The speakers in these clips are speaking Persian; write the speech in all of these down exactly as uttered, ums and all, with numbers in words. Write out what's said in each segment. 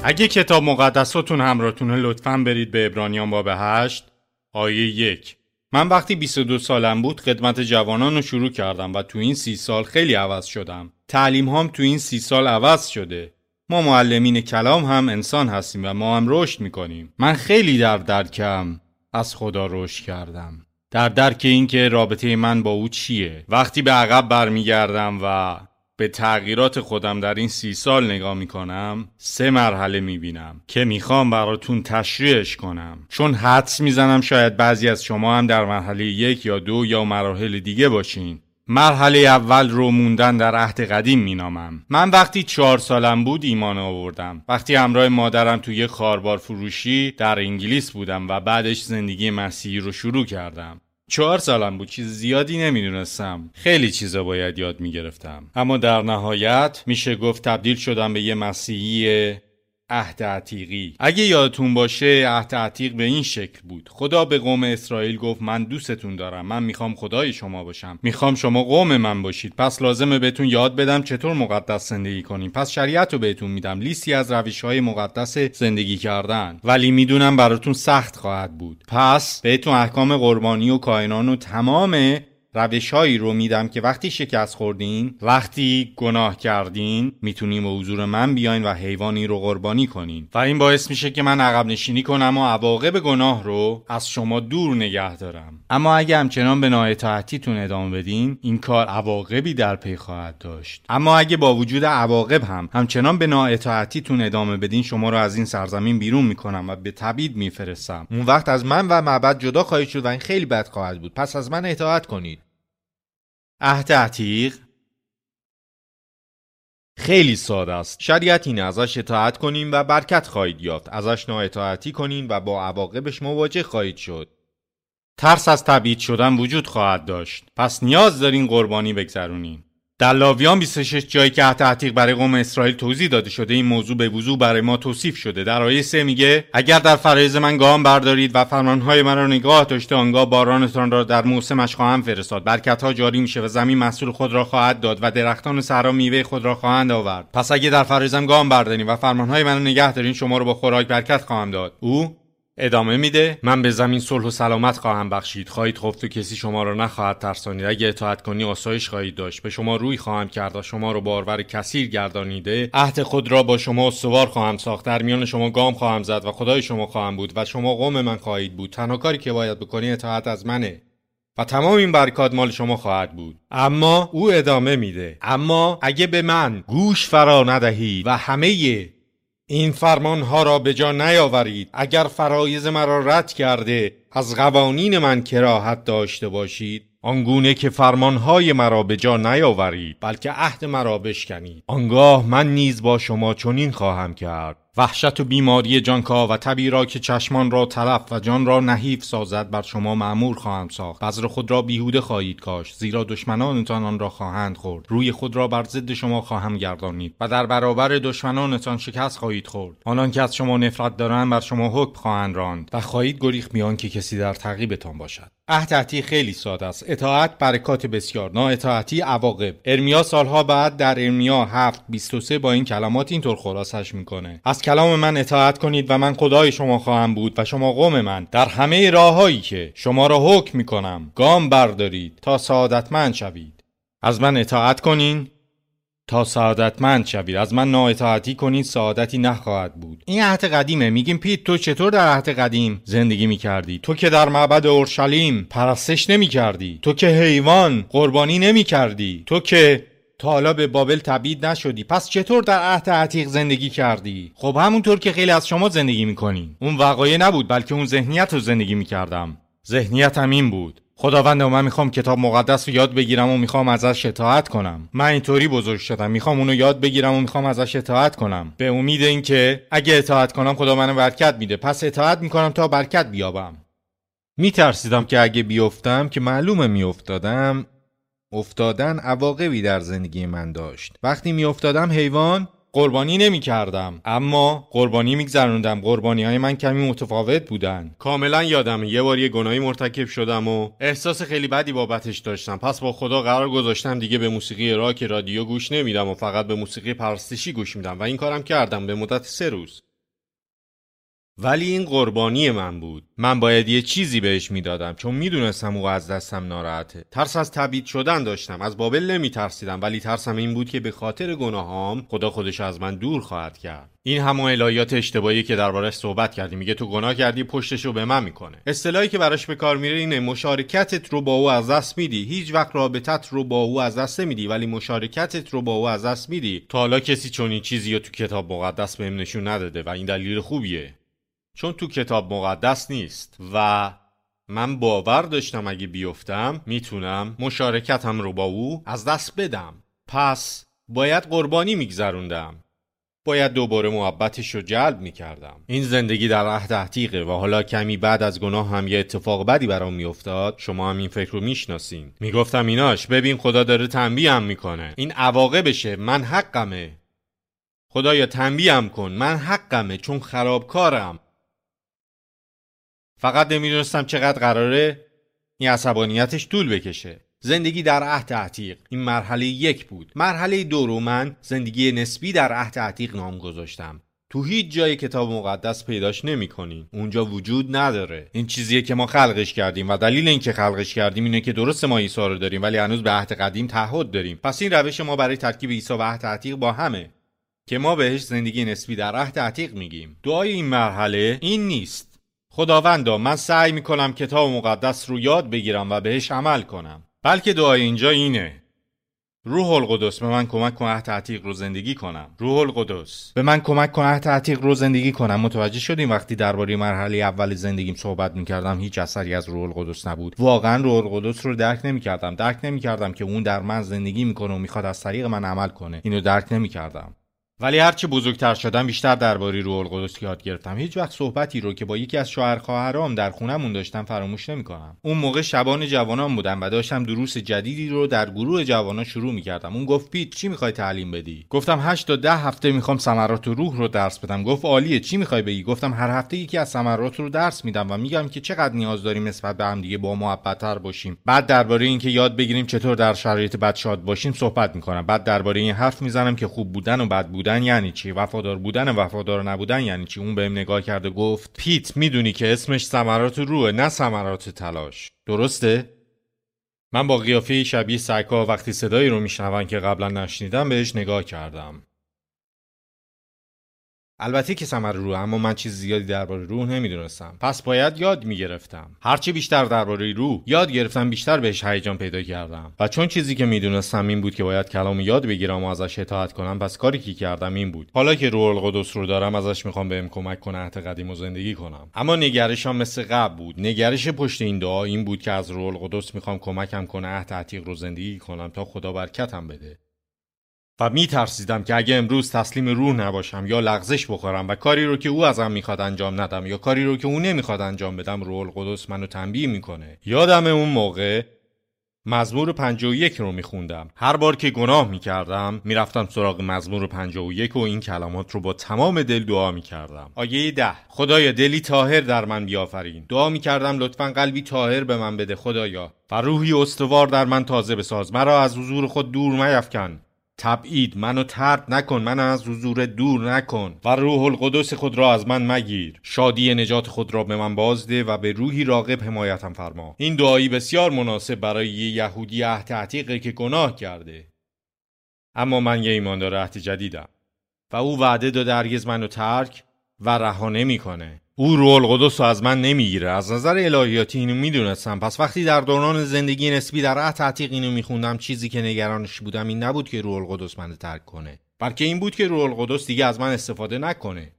اگه کتاب مقدساتون همراهتونه لطفاً برید به عبرانیان باب هشت آیه یک. من وقتی بیست و دو سالم بود خدمت جوانان رو شروع کردم و تو این سی سال خیلی عوض شدم. تعلیم هام تو این سی سال عوض شده. ما معلمین کلام هم انسان هستیم و ما هم رشد میکنیم. من خیلی در درکم از خدا رشد کردم. در درک این که رابطه من با او چیه. وقتی به عقب برمیگردم و به تغییرات خودم در این سی سال نگاه میکنم، سه مرحله میبینم که میخوام براتون تشریحش کنم، چون حدس میزنم شاید بعضی از شما هم در مرحله یک یا دو یا مراحل دیگه باشین. مرحله اول رو موندن در عهد قدیم مینامم. من وقتی چهار سالم بود ایمان آوردم. وقتی همراه مادرم توی یه خاربار فروشی در انگلیس بودم و بعدش زندگی مسیحی رو شروع کردم. چهار سالم بود، چیز زیادی نمیدونستم. خیلی چیزا باید یاد میگرفتم. اما در نهایت میشه گفت تبدیل شدم به یه مسیحی عهد عتیقی. اگه یادتون باشه عهد عتیق به این شکل بود. خدا به قوم اسرائیل گفت من دوستتون دارم. من میخوام خدای شما باشم. میخوام شما قوم من باشید. پس لازمه بهتون یاد بدم چطور مقدس زندگی کنیم. پس شریعت رو بهتون میدم. لیستی از روش‌های مقدس زندگی کردن. ولی میدونم براتون سخت خواهد بود. پس بهتون احکام قربانی و کاهنان و تمام روش‌هایی رو میدم که وقتی شکست خوردین، وقتی گناه کردین، میتونین به حضور من بیاین و حیوانی رو قربانی کنین و این باعث میشه که من عقب نشینی کنم و عواقب گناه رو از شما دور نگه دارم. اما اگه همچنان به نااطاعتیتون ادامه بدین، این کار عواقبی در پی خواهد داشت. اما اگه با وجود عواقب هم همچنان به نااطاعتیتون ادامه بدین، شما رو از این سرزمین بیرون میکنم و به تبعید میفرستم. اون وقت از من و معبد جدا خواهید شد و این خیلی بد خواهد بود. پس از من اطاعت کنید. عهد عتیق خیلی ساده است. شریعت اینه، ازش اطاعت کنین و برکت خواهید یافت. ازش نااطاعتی کنین و با عواقبش مواجه خواهید شد. ترس از تبعید شدن وجود خواهد داشت. پس نیاز دارین قربانی بگذرونین. در لاویان بیست و شش جایی که عهد عتیق برای قوم اسرائیل توضیح داده شده این موضوع به وضوح برای ما توصیف شده. در آیه سه میگه اگر در فرایض من گام بردارید و فرمانهای من را نگاه داشته، آنگاه بارانتان را در موسمش خواهم فرستاد، برکت‌ها جاری میشه و زمین محصول خود را خواهد داد و درختان صحرا میوه خود را خواهند آورد. پس اگه در فرایضم گام بردارید و فرمانهای من را نگاه دارین، شما را با خوراک برکت خواهم داد. او ادامه میده من به زمین صلح و سلامت خواهم بخشید، خواهید خفت و کسی شما را نخواهد ترسانید. اگه اطاعت کنی آسایش خواهید داشت. به شما روی خواهم کرد و شما را بارور کثیر گردانیده، عهد خود را با شما استوار خواهم ساخت. در میان شما گام خواهم زد و خدای شما خواهم بود و شما قوم من خواهید بود. تنها کاری که باید بکنی اطاعت از منه و تمام این برکات مال شما خواهد بود. اما او ادامه میده اما اگه به من گوش فرا ندهید و همه این فرمان ها را به جا نیاورید، اگر فرایض مرا رد کرده از قوانین من کراهت داشته باشید، آنگونه که فرمان های مرا به جا نیاورید بلکه عهد مرا بشکنید، آنگاه من نیز با شما چنین خواهم کرد. وحشت و بیماری جانکا و تبی را که چشمان را تلف و جان را نحیف سازد بر شما مأمور خواهم ساخت. بذر خود را بیهوده خواهید کاشت، زیرا دشمنانتان آن را خواهند خورد. روی خود را بر ضد شما خواهم گردانید و در برابر دشمنانتان شکست خواهید خورد. آنان که از شما نفرت دارند بر شما حکم خواهند راند و خواهید گریخت بیان که کسی در تعقیبتان باشد. عهد عتیق خیلی ساده است. اطاعت برکات بسیار، نااطاعتی عواقب. ارمیا سالها بعد در ارمیا هفت بیست و سه با این کلمات اینطور خلاصش میکنه: از کلام من اطاعت کنید و من خدای شما خواهم بود و شما قوم من. در همه راههایی که شما را حکم میکنم گام بردارید تا سعادتمند شوید. از من اطاعت کنین تا سعادتمند شوید. از من نااطاعتی کنید سعادتی نخواهد بود. این عهد قدیمه. میگیم پیت تو چطور در عهد قدیم زندگی میکردی؟ تو که در معبد اورشلیم پرستش نمیکردی، تو که حیوان قربانی نمیکردی، تو که تا حالا به بابل تبعید نشدی، پس چطور در عهد عتیق زندگی کردی؟ خب همونطور که خیلی از شما زندگی میکنین. اون وقایع نبود بلکه اون ذهنیت رو زندگی میکردم. ذهنیتم این بود: خداوند من میخوام کتاب مقدس رو یاد بگیرم و میخوام ازش اطاعت کنم. من اینطوری بزرگ شدم، میخوام اونو یاد بگیرم و میخوام ازش اطاعت کنم، به امید این که اگه اطاعت کنم خدا منو برکت میده. پس اطاعت میکنم تا برکت بیابم. میترسیدم که اگه بیافتم، که معلومه میافتادم، افتادن عواقبی در زندگی من داشت. وقتی میافتادم حیوان قربانی نمی کردم، اما قربانی میگذروندم. قربانی های من کمی متفاوت بودن. کاملا یادم یه بار یه گناهی مرتکب شدم و احساس خیلی بدی بابتش داشتم. پس با خدا قرار گذاشتم دیگه به موسیقی راک رادیو گوش نمیدم و فقط به موسیقی پرستشی گوش میدم و این کارم کردم به مدت سه روز. ولی این قربانی من بود. من باید یه چیزی بهش میدادم، چون میدونستم او از دستم ناراحته. ترس از تبعید شدن داشتم. از بابل نمیترسیدم، ولی ترسم این بود که به خاطر گناهام خدا خودش از من دور خواهد کرد. این همون الهیات اشتباهی که دربارش صحبت کردیم. میگه تو گناه کردی، پشتشو به من میکنه. اصطلاحی که براش به کار میره اینه مشارکتت رو با او از دست میدی. هیچ وقت رابطت رو با او از دست نمیدی، ولی مشارکتت رو با او از دست میدی. تا حالا کسی چنین چیزی رو تو کتاب مقدس بهم نشون نداده و این دلیل خوبیه، چون تو کتاب مقدس نیست و من باور داشتم اگه بیفتم میتونم مشارکتم رو با او از دست بدم. پس باید قربانی میگذروندم، باید دوباره محبتش رو جلب میکردم. این زندگی در عهد عتیقه و حالا کمی بعد از گناه هم یه اتفاق بدی برام میافتاد. شما هم این فکر رو میشناسین. میگفتم ایناش ببین خدا داره تنبیهم میکنه، این عواقبشه، من حقمه. خدایا تنبیهم کن، من حقمه چون خرابکارم. فقط نمیدونستم چقدر قراره این عصبانیتش طول بکشه. زندگی در عهد عتیق این مرحله یک بود. مرحله دو رو من زندگی نسبی در عهد عتیق نام گذاشتم. تو هیچ جای کتاب مقدس پیداش نمی کنین. اونجا وجود نداره. این چیزیه که ما خلقش کردیم و دلیل اینکه خلقش کردیم اینه که درست ما عیسی رو داریم ولی هنوز به عهد قدیم تعهد داریم. پس این روش ما برای ترکیب عیسی و عهد عتیق با همه که ما بهش زندگی نسبی در عهد عتیق میگیم. دعای این مرحله این نیست خداوندا من سعی میکنم کتاب مقدس رو یاد بگیرم و بهش عمل کنم، بلکه دعای اینجا اینه روح القدس به من کمک کن عهد عتیق رو زندگی کنم. روح القدس به من کمک کن عهد عتیق رو زندگی کنم. متوجه شدیم وقتی درباره مرحله اول زندگیم صحبت میکردم هیچ اثری از روح القدس نبود. واقعا روح القدس رو درک نمیکردم. درک نمیکردم که اون در من زندگی میکنه و میخواد از طریق من عمل کنه. اینو درک نمیکردم. ولی هرچی بزرگتر شدم بیشتر درباره روح القدس یاد گرفتم. هیچ وقت صحبتی رو که با یکی از شوهر خواهرام در خونمون داشتم فراموش نمی‌کنم. اون موقع شبان جوانان بودم و داشتم دروس جدیدی رو در گروه جوانان شروع می‌کردم. اون گفت پیت چی می‌خوای تعلیم بدی؟ گفتم هشت تا ده هفته می‌خوام ثمرات روح رو درس بدم. گفت عالیه، چی می‌خوای بگی؟ گفتم هر هفته یکی از ثمرات رو درس میدم و میگم که چقدر نیاز داریم نسبت به هم دیگه با محبت‌تر باشیم. بعد درباره اینکه یاد بگیریم چطور در شرایط بد شاد باشیم صحبت می‌کنم. بعد درباره این حرف میزنم که خوب بودن و بد بودن یعنی چی، وفادار بودن و وفادار نبودن یعنی چی. اون بهم نگاه کرد و گفت پیت میدونی که اسمش ثمرات روحه نه ثمرات تلاش، درسته؟ من با قیافه شبیه سگ‌ها وقتی صدایی رو میشنون که قبلا نشنیدم بهش نگاه کردم. البته که ثمر روح، اما من چیز زیادی درباره روح نمیدونستم. پس باید یاد میگرفتم. هرچی بیشتر درباره روح یاد گرفتم بیشتر بهش هیجان پیدا کردم. و چون چیزی که میدونستم این بود که باید کلام یاد بگیرم و ازش اطاعت کنم، پس کاری که کردم این بود. حالا که روح القدس رو دارم ازش میخوام بهم کمک کنه عهد قدیم رو زندگی کنم. اما نگرشم مثل قبل بود. نگرش پشت این دعا این بود که از روح القدس میخوام کمکم کنه عهد عتیق رو زندگی کنم تا خدا برکتم بده. و می ترسیدم که اگه امروز تسلیم روح نباشم یا لغزش بخورم و کاری رو که او ازم میخواد انجام ندم یا کاری رو که او نمیخواد انجام بدم، روح القدس منو تنبیه میکنه. یادم اون موقع مزمور پنجاه و یک رو میخوندم. هر بار که گناه میکردم میرفتم سراغ مزمور پنجاه و یک و این کلمات رو با تمام دل دعا میکردم. آیه ده: خدایا دلی طاهر در من بیافرین. دعا میکردم لطفاً قلبی طاهر به من بده خدایا، و روحی استوار در من تازه بساز. مرا از حضور خود دور میفکن. تبعید منو طرد نکن، من از حضور دور نکن و روح القدس خود را از من مگیر. شادی نجات خود را به من بازده و به روحی راغب حمایتم فرما. این دعایی بسیار مناسب برای یه یهودی عهد عتیقه که گناه کرده، اما من یه ایماندار عهد جدیدم و او وعده داده هرگز منو ترک و رها نمیکنه. او روح القدس رو از من نمیگیره. از نظر الهیاتی اینو میدونستم. پس وقتی در دوران زندگی نسبی در عهد عتیق اینو میخوندم، چیزی که نگرانش بودم این نبود که روح القدس منو ترک کنه، بلکه این بود که روح القدس دیگه از من استفاده نکنه.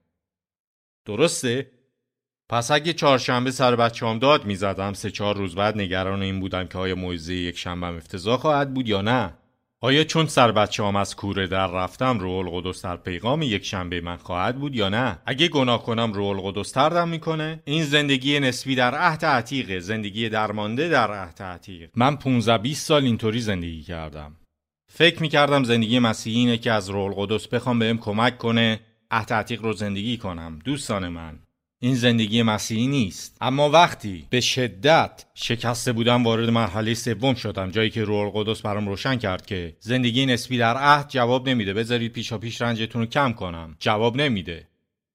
درسته؟ پس اگه چهارشنبه سر بچه‌ام داد میزدم، سه چهار روز بعد نگران این بودم که آیا موعظه یک شنبه افتضاح خواهد بود یا نه. آیا چون سر بچه‌ام از کوره در رفتم روح القدس در پیغام یک شنبه من خواهد بود یا نه؟ اگه گناه کنم روح القدس طردم میکنه؟ این زندگی نسبی در عهد عتیق، زندگی درمانده در عهد عتیق. من پانزده بیست سال اینطوری زندگی کردم. فکر میکردم زندگی مسیحی اینه که از روح القدس بخوام بهم کمک کنه عهد عتیق رو زندگی کنم. دوستان من، این زندگی مسیحی نیست. اما وقتی به شدت شکسته بودم وارد مرحله سوم شدم، جایی که روح القدس برام روشن کرد که زندگی نسبی در عهد جواب نمیده. بذارید پیشا پیش رنجتون رو کم کنم. جواب نمیده.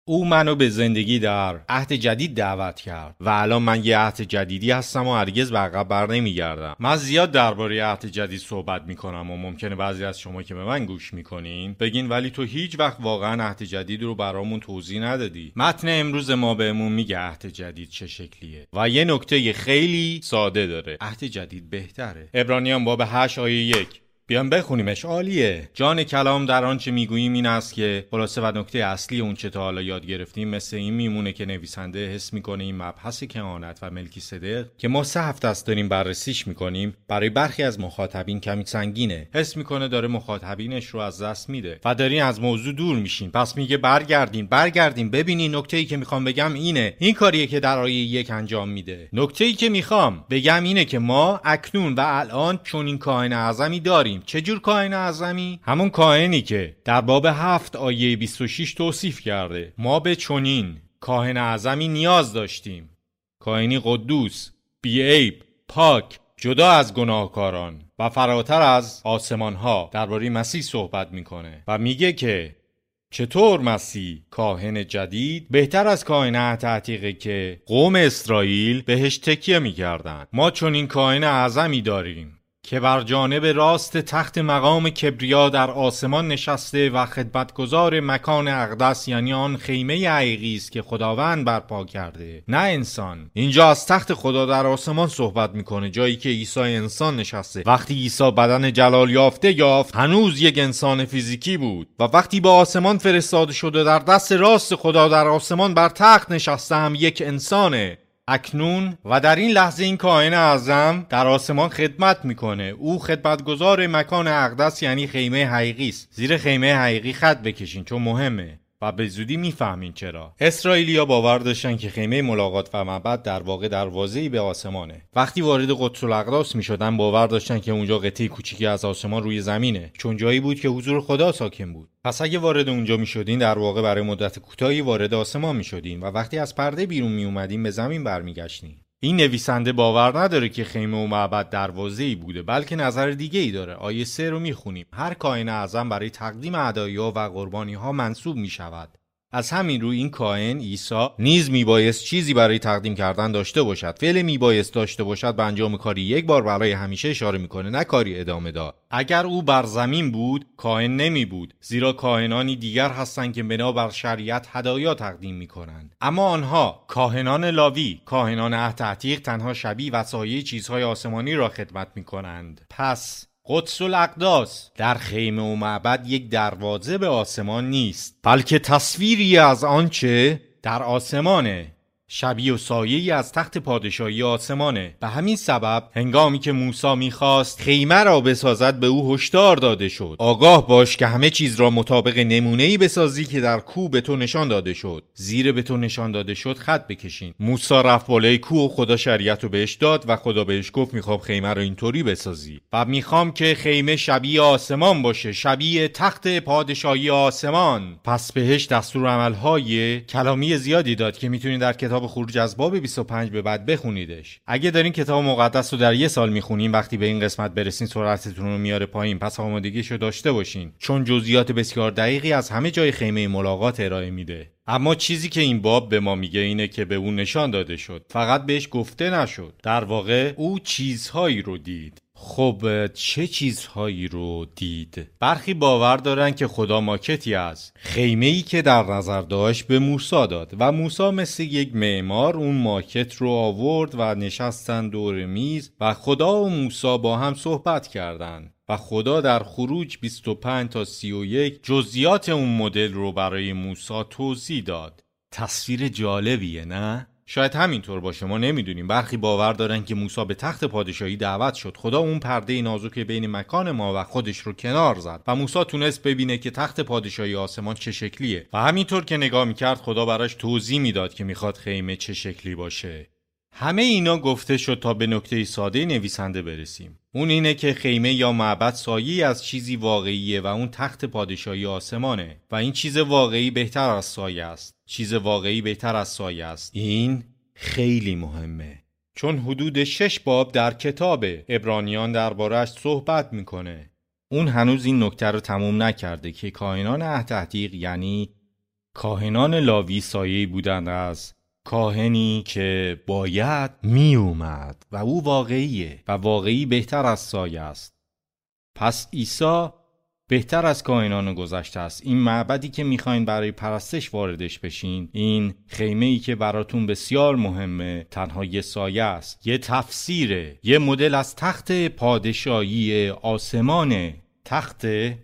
او منو به زندگی در عهد جدید دعوت کرد و الان من یه عهد جدیدی هستم و هرگز به عقب بر نمیگردم. من زیاد درباره عهد جدید صحبت میکنم و ممکنه بعضی از شما که به من گوش میکنین بگین ولی تو هیچ وقت واقعا عهد جدید رو برامون توضیح ندادی. متن امروز ما بهمون میگه عهد جدید چه شکلیه و یه نکته خیلی ساده داره. عهد جدید بهتره. عبرانیان باب هشت آیه یک. بیان بخونیمش. عالیه. جان کلام در آنچه میگوییم این است که خلاصه و نکته اصلی اون چه تا حالا یاد گرفتیم مثل این میمونه که نویسنده حس میکنه این مبحث کهانت و ملکیسدق که ما سه هفته است داریم بررسیش میکنیم برای برخی از مخاطبین کمی سنگینه. حس میکنه داره مخاطبینش رو از دست میده و دارین از موضوع دور میشین. پس میگه برگردین برگردین ببینین نکته‌ای که میخوام بگم اینه. این کاریه که در آیه یک انجام میده. نکته‌ای که میخوام بگم اینه که ما اکنون و الان چون این کاهن اعظمی داریم. چه جور کاهن اعظمی؟ همون کاهنی که در باب هفت آیه بیست و شش توصیف کرده. ما به چنین کاهن اعظمی نیاز داشتیم. کاهنی قدوس، بی‌عیب، پاک، جدا از گناهکاران و فراتر از آسمان ها. درباره مسیح صحبت میکنه و میگه که چطور مسیح کاهن جدید بهتر از کاهن عهد عتیقه که قوم اسرائیل بهش تکیه میکردن. ما چنین کاهن اعظمی داریم که بر جانب راست تخت مقام کبریا در آسمان نشسته و خدمتگزار مکان اقدس، یعنی آن خیمه حقیقی است که خداوند برپا کرده، نه انسان. اینجا از تخت خدا در آسمان صحبت میکنه، جایی که عیسی انسان نشسته. وقتی عیسی بدن جلال یافته یافت هنوز یک انسان فیزیکی بود و وقتی به آسمان فرستاده شده در دست راست خدا در آسمان بر تخت نشسته هم یک انسانه. اکنون و در این لحظه این کاهن اعظم در آسمان خدمت میکنه. او خدمتگزار مکان اقدس، یعنی خیمه حقیقی است. زیر خیمه حقیقی خط بکشین چون مهمه و به زودی میفهمین چرا. اسرائیلیا باور داشتن که خیمه ملاقات و معبد در واقع دروازه‌ای به آسمانه. وقتی وارد قدس الاقداس میشدن باور داشتن که اونجا قطعه کوچیکی از آسمان روی زمینه، چون جایی بود که حضور خدا ساکن بود. پس اگه وارد اونجا میشدین در واقع برای مدت کوتاهی وارد آسمان میشدین و وقتی از پرده بیرون میومدین به زمین برمیگشتین. این نویسنده باور نداره که خیمه و معبد دروازه‌ای بوده، بلکه نظر دیگه‌ای داره. آیه سه رو میخونیم. هر کاهن اعظم برای تقدیم هدایا و قربانی‌ها منصوب میشود. از همین رو این کاهن عیسی نیز میبایست چیزی برای تقدیم کردن داشته باشد. فعل میبایست داشته باشد به انجام کاری یک بار برای همیشه اشاره میکنه، نه کاری ادامه دار. اگر او بر زمین بود کاهن نمی بود، زیرا کاهنانی دیگر هستند که بنا بر شریعت هدایا تقدیم میکنند. اما آنها کاهنان لاوی، کاهنان عهد عتیق، تنها شبیه و سایه چیزهای آسمانی را خدمت میکنند. پس قدس الاقداس در خیمه و معبد یک دروازه به آسمان نیست، بلکه تصویری از آنچه در آسمانه، شبیه و سایه‌ای از تخت پادشاهی آسمانه. به همین سبب هنگامی که موسی می‌خواست خیمه را بسازد به او هشدار داده شد: آگاه باش که همه چیز را مطابق نمونه‌ای بسازی که در کوه به تو نشان داده شد. زیر به تو نشان داده شد خط بکشین. موسی رفت بالای کوه و خدا شریعت رو بهش داد و خدا بهش گفت میخوام خیمه رو اینطوری بسازی و میخوام که خیمه شبیه آسمان باشه، شبیه تخت پادشاهی آسمان. پس بهش دستورالعمل‌های کلامی زیادی داد که میتونید در کتاب خروج از باب بیست و پنج به بعد بخونیدش. اگه دارین کتاب مقدس رو در یه سال میخونین، وقتی به این قسمت برسین سرعتتون رو میاره پایین. پس آمادگیشو داشته باشین، چون جزئیات بسیار دقیقی از همه جای خیمه ملاقات ارائه میده. اما چیزی که این باب به ما میگه اینه که به اون نشان داده شد، فقط بهش گفته نشد. در واقع او چیزهایی رو دید. خب چه چیزهایی رو دید؟ برخی باور دارن که خدا ماکتی از خیمه‌ای که در نظر داشت به موسی داد و موسی مثل یک معمار اون ماکت رو آورد و نشستن دور میز و خدا و موسی با هم صحبت کردن و خدا در خروج بیست و پنج تا سی و یک جزئیات اون مدل رو برای موسی توضیح داد. تصویر جالبیه نه؟ شاید همینطور باشه، ما نمیدونیم. برخی باور دارن که موسی به تخت پادشاهی دعوت شد. خدا اون پرده نازک بین مکان ما و خودش رو کنار زد و موسی تونست ببینه که تخت پادشاهی آسمان چه شکلیه و همینطور که نگاه میکرد خدا براش توضیح میداد که میخواد خیمه چه شکلی باشه. همه اینا گفته شد تا به نکته ساده نویسنده برسیم. اون اینه که خیمه یا معبد سایه‌ای از چیزی واقعیه و اون تخت پادشاهی آسمانه و این چیز واقعی بهتر از سایه است. چیز واقعی بهتر از سایه است. این خیلی مهمه، چون حدود شش باب در کتاب عبرانیان درباره‌اش صحبت میکنه. اون هنوز این نکته رو تموم نکرده که کاهنان عهد عتیق، یعنی کاهنان لاوی سایه‌ای بودند از کاهنی که باید می اومد و او واقعیه و واقعی بهتر از سایه است. پس عیسی بهتر از کاهنان گذشته است. این معبدی که میخواین برای پرستش واردش بشین، این خیمه‌ای که براتون بسیار مهمه، تنها یه سایه است، یه تفسیره، یه مدل از تخت پادشاهی آسمانه. تخت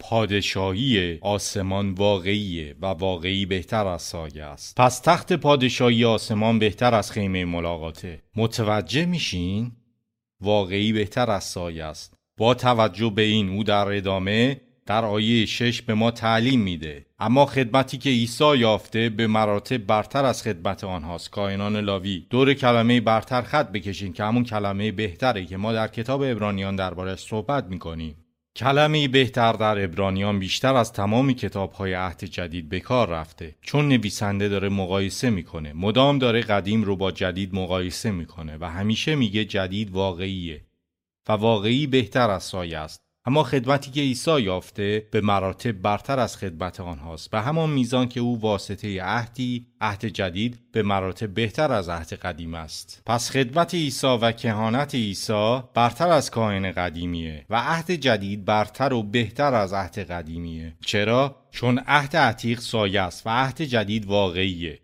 پادشاهی آسمان واقعیه و واقعی بهتر از سایه است. پس تخت پادشاهی آسمان بهتر از خیمه ملاقاته. متوجه میشین؟ واقعی بهتر از سایه است. با توجه به این او در ادامه در آیه شش به ما تعلیم میده اما خدمتی که عیسی یافته به مراتب برتر از خدمت آنهاست. کاهنان لاوی، دور کلمه برتر خط بکشین که همون کلمه بهتره که ما در کتاب عبرانیان دربارش صحبت میکنیم. کلمه بهتر در عبرانیان بیشتر از تمامی کتاب‌های عهد جدید به کار رفته، چون نویسنده داره مقایسه میکنه، مدام داره قدیم رو با جدید مقایسه میکنه و همیشه میگه جدید واقعیه و واقعی بهتر از سایه است. اما خدمتی که عیسی یافته به مراتب برتر از خدمت آنهاست، به همان میزان که او واسطه عهدی، عهد جدید به مراتب بهتر از عهد قدیم است. پس خدمت عیسی و کهانت عیسی برتر از کاهن قدیمیه و عهد جدید برتر و بهتر از عهد قدیمیه. چرا؟ چون عهد عتیق سایه است و عهد جدید واقعیه.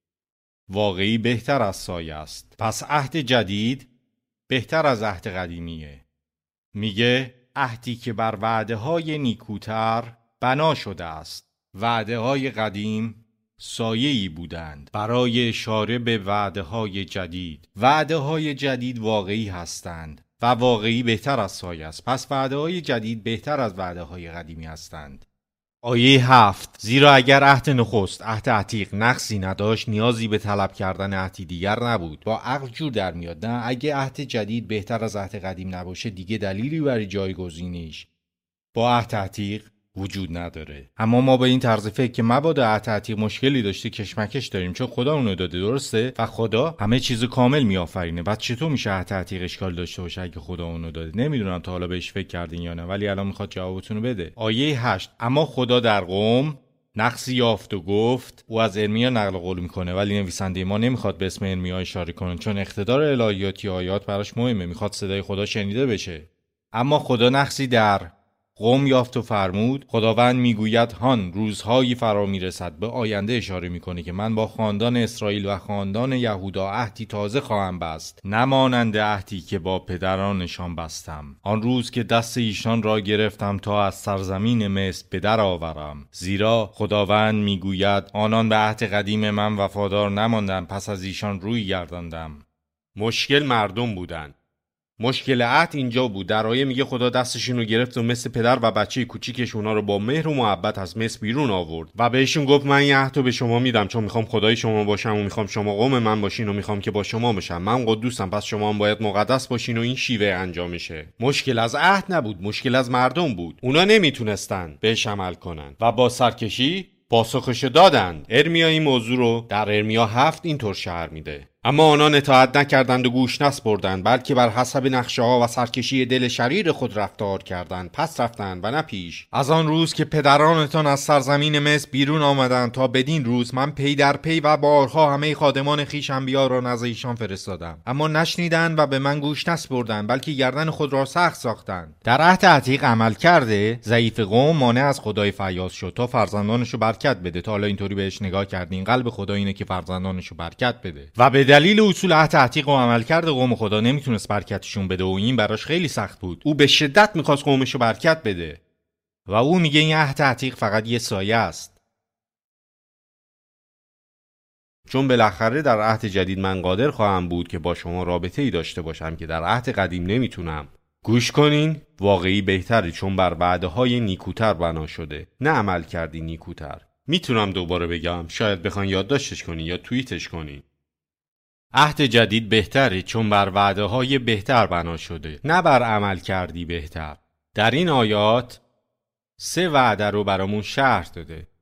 واقعی بهتر از سایه است. پس عهد جدید بهتر از عهد قدیمیه. میگه عهدی که بر وعده های نیکوتر بنا شده است. وعده های قدیم سایه‌ای بودند برای اشاره به وعده های جدید. وعده های جدید واقعی هستند و واقعی بهتر از سایه است. پس وعده های جدید بهتر از وعده های قدیمی هستند. آیه هفت: زیرا اگر عهد نخست، عهد عتیق، نقصی نداشت، نیازی به طلب کردن عهدی دیگر نبود. با عقل جور در میاد. نه، اگه عهد جدید بهتر از عهد قدیم نباشه دیگه دلیلی برای جایگزینیش با عهد عتیق وجود نداره. اما ما به این طرز فکر که مبادا عهد عتیق مشکلی داشته کشمکش داریم، چون خدا اونو داده، درسته؟ و خدا همه چیز کامل میآفرینه. بعد چطور میشه عهد عتیق اشکال داشته باشه اگه خدا اونو داده؟ نمیدونم تا حالا بهش فکر کردین یا نه، ولی الان میخواد جوابتون رو بده. آیه هشت: اما خدا در قوم نقصی یافت و گفت. او از ارمیا نقل قول میکنه ولی نویسنده ما نمیخواد به اسم ارمیا اشاره کنه، چون اقتدار الهیاتی آیات براش مهمه، میخواد صدای خدا شنیده بشه. اما خدا نقصی در قوم یافت و فرمود. خداوند میگوید هان روزهایی فرا میرسد، به آینده اشاره میکنه که من با خاندان اسرائیل و خاندان یهودا عهدی تازه خواهم بست، نمانند عهدی که با پدرانشان بستم، آن روز که دست ایشان را گرفتم تا از سرزمین مصر به در آورم. زیرا خداوند میگوید آنان به عهد قدیم من وفادار نماندند، پس از ایشان روی گرداندم. مشکل مردم بودن. مشکل عهد اینجا بود. در آیه میگه خدا دستشون رو گرفت و مثل پدر و بچه کوچیکش اونا رو با مهر و محبت از مصر بیرون آورد و بهشون گفت من این عهد رو به شما میدم چون میخوام خدای شما باشم و میخوام شما قوم من باشین و میخوام که با شما باشم. من قدوسم، پس شما هم باید مقدس باشین و این شیوه انجام میشه. مشکل از عهد نبود، مشکل از مردم بود. اونا نمیتونستن بهش عمل کنن و با سرکشی پاسخش دادند. ارمیا این موضوع رو در ارمیا هفت اینطور شرح میده: اما آنان اطاعت نکردند و گوش نسپردند، بلکه بر حسب نقشه ها و سرکشی دل شریر خود رفتار کردند، پس رفتند و نه پیش. از آن روز که پدرانتان از سرزمین مصر بیرون آمدند تا بدین روز من پی در پی و بارها همه خادمان خویش انبیا را نزد ایشان فرستادم، اما نشنیدند و به من گوش نسپردند، بلکه گردن خود را سخت ساختند. در عهد عتیق عمل کرده ضعیف قوم مانع از خدای فیاض شد تا فرزندانشو برکت بده. تا حالا اینطوری بهش نگاه کردین؟ قلب خدا اینه که فرزندانشو برکت بده و به دلیل اصول عهد عتیق و عملکرد قوم خدا نمیتونست برکتشون بده و این براش خیلی سخت بود. او به شدت میخواست قومشو برکت بده و او میگه این عهد عتیق فقط یه سایه است، چون بالاخره در عهد جدید من قادر خواهم بود که با شما رابطه ای داشته باشم که در عهد قدیم نمیتونم. گوش کنین، واقعی بهتره چون بر وعده های نیکوتر بنا شده، نه عمل کردی نیکوتر. میتونم دوباره بگم، شاید بخوان یادداشتش کنین یا توییتش کنین. عهد جدید بهتره چون بر وعده های بهتر بنا شده، نه بر عمل کردی بهتر. در این آیات سه وعده رو برامون شرح داده.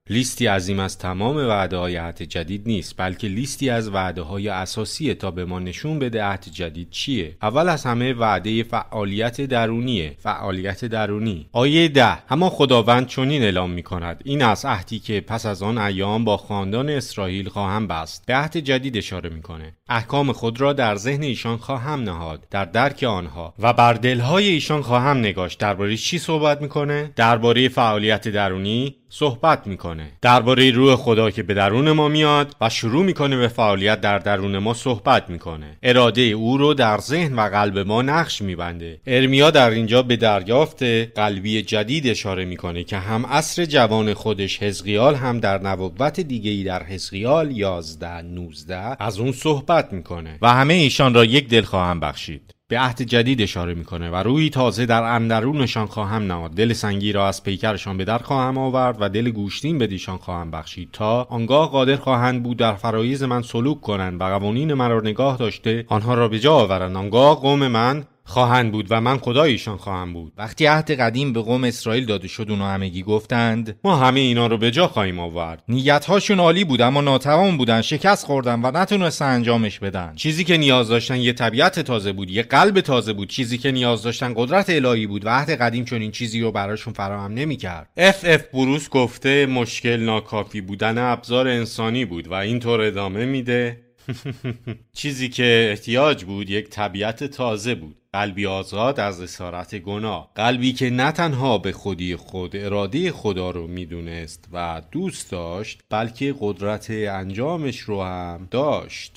لیستی عظیم از تمام وعده های عهد جدید نیست، بلکه لیستی از وعده های اساسیه تا به ما نشون بده عهد جدید چیه. اول از همه وعده فعالیت درونیه. فعالیت درونی. آیه ده: اما خداوند چنین اعلام می‌کند: این است عهدی که پس از آن ایام با خاندان اسرائیل خواهم بست. به عهد جدید اشاره می‌کنه. احکام خود را در ذهن ایشان خواهم نهاد، در درک آنها و بر دلهای ایشان خواهم نگاشت. درباره چی صحبت می‌کنه؟ درباره فعالیت درونی صحبت میکنه. درباره روح خدا که به درون ما میاد و شروع میکنه به فعالیت در درون ما صحبت میکنه. اراده او رو در ذهن و قلب ما نقش میبنده. ارمیا در اینجا به دریافت قلبی جدید اشاره میکنه که هم عصر جوان خودش حزقیال هم در نبوت دیگه‌ای در حزقیال یازده نوزده از اون صحبت میکنه و همه ایشان را یک دل خواهم بخشید. به عهد جدید اشاره میکنه و روحی تازه در اندرونشان خواهم نهاد. دل سنگی را از پیکرشان به در خواهم آورد و دل گوشتین به دیشان خواهم بخشید، تا آنگاه قادر خواهند بود در فرایض من سلوک کنند و قوانین من را نگاه داشته آنها را به جا آورند. آنگاه قوم من خواهند بود و من خدایشان خواهم بود. وقتی عهد قدیم به قوم اسرائیل داده شد، اونها همگی گفتند ما همه اینا رو به جا خواهیم آورد. نیت‌هاشون عالی بود اما ناتوان بودن، شکست خوردن و نتونستن انجامش بدن. چیزی که نیاز داشتن یه طبیعت تازه بود، یه قلب تازه بود. چیزی که نیاز داشتن قدرت الهی بود و عهد قدیم چون این چیزی رو براشون فراهم نمی‌کرد. اف اف بروس گفته مشکل ناکافی بودن ابزار انسانی بود و اینطور ادامه میده چیزی که احتیاج بود یک طبیعت تازه بود، قلبی آزاد از اسارت گناه، قلبی که نه تنها به خودی خود اراده خدا رو میدونست و دوست داشت، بلکه قدرت انجامش رو هم داشت.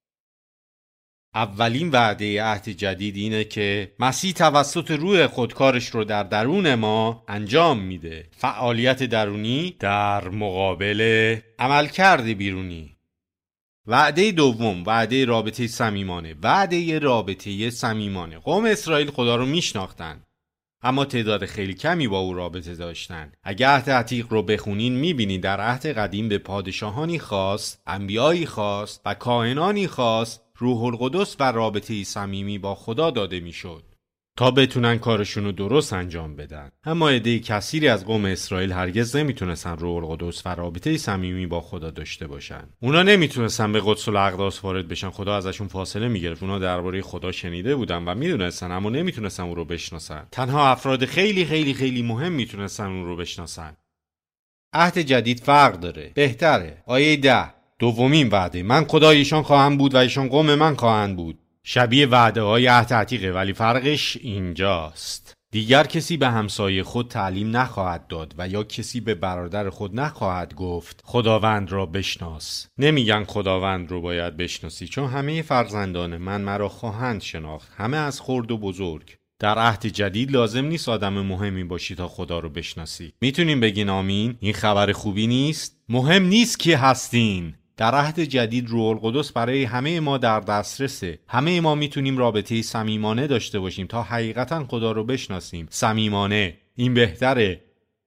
اولین وعده عهد جدید اینه که مسیح توسط روح خودکارش رو در درون ما انجام میده. فعالیت درونی در مقابل عملکرد بیرونی. وعده دوم، وعده رابطه صمیمانه. وعده رابطه صمیمانه. قوم اسرائیل خدا رو میشناختن اما تعداد خیلی کمی با او رابطه داشتن. اگه عهد عتیق رو بخونین میبینید در عهد قدیم به پادشاهانی خاص، انبیایی خاص و کاهنانی خاص روح القدس و رابطه صمیمی با خدا داده میشد تا بتونن کارشونو درست انجام بدن. اما عده کثیری از قوم اسرائیل هرگز نمیتونستن روح القدس و رابطه صمیمی با خدا داشته باشن. اونا نمیتونستن به قدس الاقداس وارد بشن. خدا ازشون فاصله میگرفت. اونا درباره خدا شنیده بودن و میدونستن اما نمیتونستن اون رو بشناسن. تنها افراد خیلی خیلی خیلی مهم میتونستن اون رو بشناسن. عهد جدید فرق داره، بهتره. آیه ده، دومین وعده: من خدای ایشان خواهم بود و ایشان قوم من خواهند بود. شبیه وعده های عهد عتیقه، ولی فرقش اینجاست. دیگر کسی به همسایه خود تعلیم نخواهد داد و یا کسی به برادر خود نخواهد گفت خداوند را بشناس. نمیگن خداوند رو باید بشناسی، چون همه فرزندان من مرا خواهند شناخت، همه از خرد و بزرگ. در عهد جدید لازم نیست آدم مهمی باشی تا خدا رو بشناسی. میتونین بگین آمین؟ این خبر خوبی نیست؟ مهم نیست کی هستین. در عهد جدید روح القدس برای همه ما در دسترسه. همه ما میتونیم رابطه صمیمانه داشته باشیم تا حقیقتا خدا رو بشناسیم. صمیمانه، این بهتره،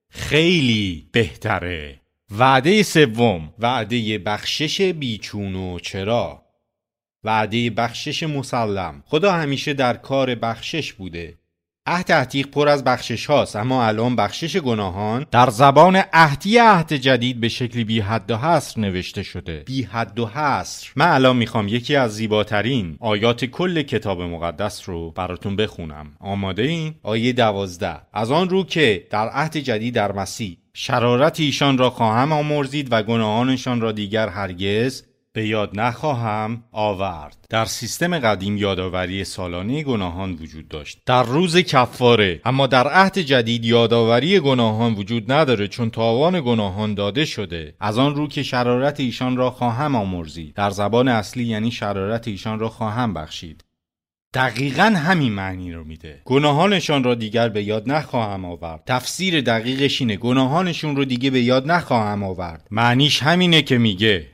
خیلی بهتره. وعده سوم، وعده بخشش بیچون و چرا. وعده بخشش مسلم. خدا همیشه در کار بخشش بوده. عهد عتیق پر از بخشش هاست، اما الان بخشش گناهان در زبان عهدی عهد جدید به شکلی بی حد و حصر نوشته شده. بی حد و حصر. من الان میخوام یکی از زیباترین آیات کل کتاب مقدس رو براتون بخونم. آماده این؟ آیه دوازده: از آن رو که در عهد جدید در مسیح شرارت ایشان را خواهم آمرزید و گناهانشان را دیگر هرگز به یاد نخواهم آورد. در سیستم قدیم یادآوری سالانه گناهان وجود داشت در روز کفاره، اما در عهد جدید یادآوری گناهان وجود نداره، چون تاوان گناهان داده شده. از آن رو که شرارت ایشان را خواهم آمرزید، در زبان اصلی یعنی شرارت ایشان را خواهم بخشید. دقیقاً همین معنی رو میده. گناهانشان را دیگر به یاد نخواهم آورد. تفسیر دقیقش اینه گناهانشون رو دیگه به یاد نخواهم آورد. معنیش همینه که میگه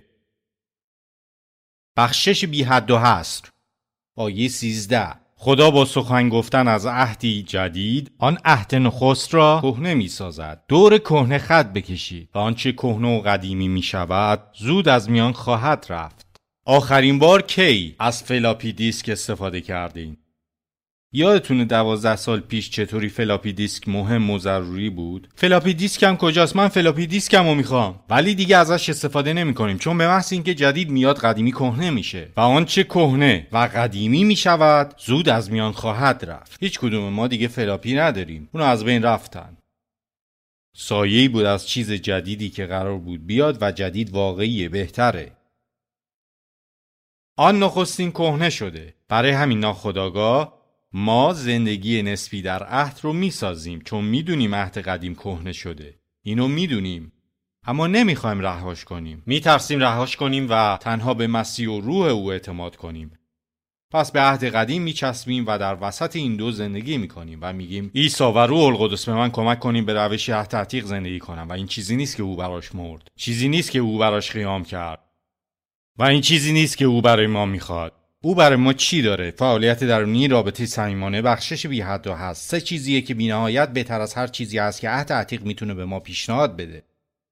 بخشش بی حد و حصر. آیه سیزده: خدا با سخن گفتن از عهدی جدید آن عهد نخست را کهنه می سازد. دور کهنه خط بکشید و آنچه کهنه و قدیمی می شود زود از میان خواهد رفت. آخرین بار کی از فلاپی دیسک استفاده کردین؟ یادتونه دوازده سال پیش چطوری فلاپی دیسک مهم و ضروری بود؟ فلاپی دیسکم کجاست؟ من فلاپی دیسکمو میخوام. ولی دیگه ازش استفاده نمیکنیم، چون به محض اینکه جدید میاد قدیمی کهنه میشه و آنچه کهنه و قدیمی میشود زود از میان خواهد رفت. هیچ کدوم ما دیگه فلاپی نداریم، اونو از بین رفتن. سایه‌ای بود از چیز جدیدی که قرار بود بیاد و جدید واقعیه، بهتره. آن نخستین کهنه شده. برای همین ناخودآگاه ما زندگی نسبی در عهد رو میسازیم، چون میدونیم عهد قدیم کهنه شده. اینو میدونیم، اما نمیخوایم رهاش کنیم. میترسیم رهاش کنیم و تنها به مسیح و روح او اعتماد کنیم. پس به عهد قدیم میچسبیم و در وسط این دو زندگی میکنیم و میگیم عیسی و روح القدس به من کمک کنیم به روش عهد عتیق زندگی کنم. و این چیزی نیست که او براش مرد، چیزی نیست که او براش قیام کرد، و این چیزی نیست که او برای ما میخواد. او برای ما چی داره؟ فعالیت درونی، رابطه صمیمانه، بخشش بی حد و حد. سه چیزیه که بی نهایت بهتر از هر چیزی هست که عهد عتیق میتونه به ما پیشنهاد بده.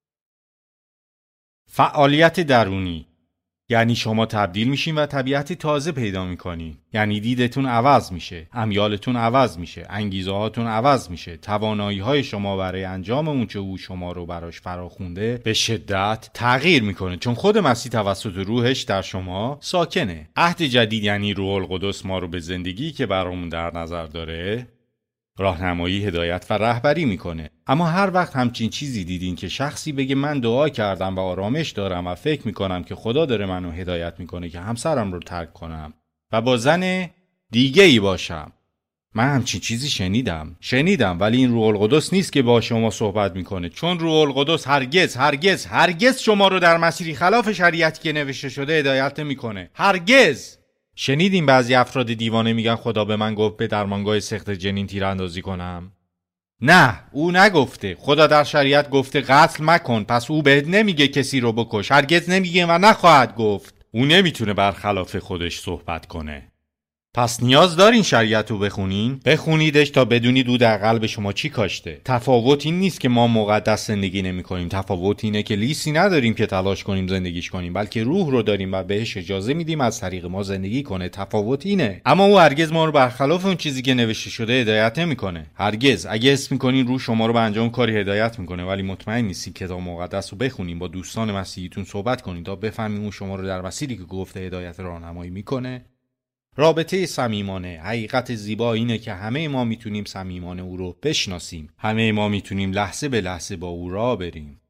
فعالیت درونی یعنی شما تبدیل میشین و طبیعتی تازه پیدا میکنین. یعنی دیدتون عوض میشه، امیالتون عوض میشه، انگیزه هاتون عوض میشه، توانایی های شما برای انجام اون چه او شما رو براش فراخونده به شدت تغییر میکنه، چون خود مسیح توسط روحش در شما ساکنه. عهد جدید یعنی روح القدس ما رو به زندگی که برامون در نظر داره راهنمایی، هدایت و رهبری میکنه. اما هر وقت همچین چیزی دیدین که شخصی بگه من دعا کردم و آرامش دارم و فکر میکنم که خدا داره منو هدایت میکنه که همسرم رو ترک کنم و با زن دیگه ای باشم، من همچین چیزی شنیدم شنیدم ولی این روح القدس نیست که با شما صحبت میکنه، چون روح القدس هرگز هرگز هرگز شما رو در مسیری خلاف شریعتی که نوشته شده هدایت نمیکنه. هرگز. شنیدیم بعضی افراد دیوانه میگن خدا به من گفت به درمانگاه سخت جنین تیراندازی کنم. نه، او نگفته. خدا در شریعت گفته قتل مکن، پس او بهت نمیگه کسی رو بکش. هرگز نمیگه و نخواهد گفت. او نمیتونه برخلاف خودش صحبت کنه. پس نیاز دارین شریعت رو بخونین؟ بخونیدش تا بدونید او در قلب شما چی کاشته. تفاوت این نیست که ما مقدس زندگی نمی کنیم. تفاوت اینه که لیستی نداریم که تلاش کنیم زندگیش کنیم، بلکه روح رو داریم و بهش اجازه میدیم از طریق ما زندگی کنه. تفاوت اینه. اما او هرگز ما رو برخلاف اون چیزی که نوشته شده هدایت نمیکنه. هرگز. اگه اسم میکنین روح شما رو به انجام کاری هدایت میکنه ولی مطمئن نیستین کتاب مقدس رو بخونین، با دوستان مسیحیتون صحبت کنین تا بفهمین اون شما رو در مسیری که گفته هدایت راهنمایی میکنه. رابطه صمیمانه. حقیقت زیبا اینه که همه ما میتونیم صمیمانه او رو بشناسیم. همه ما میتونیم لحظه به لحظه با او راه بریم.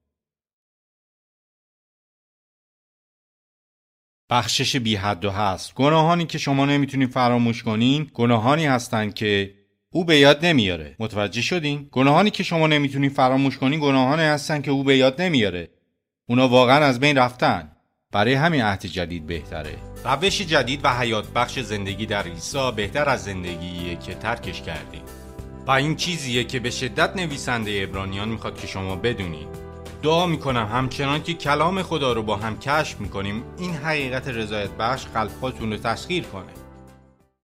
بخشش بی حد و هست. گناهانی که شما نمیتونین فراموش کنین گناهانی هستن که او به یاد نمیاره. متوجه شدین؟ گناهانی که شما نمیتونین فراموش کنین گناهانی هستن که او به یاد نمیاره. اونا واقعا از بین رفتن. برای همین عهد جدید بهتره. روش جدید و حیات بخش زندگی در عیسی بهتر از زندگیه که ترکش کردید. و این چیزیه که به شدت نویسنده عبرانیان میخواد که شما بدونید. دعا میکنم همچنان که کلام خدا رو با هم کشف میکنیم این حقیقت رضایت بخش قلباتون رو تسخیر کنه.